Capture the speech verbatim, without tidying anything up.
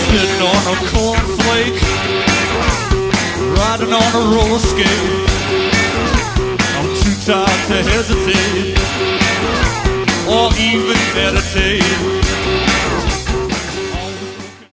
sitting on a cornflake, riding on a roller skate. I'm too tired to hesitate or even meditate.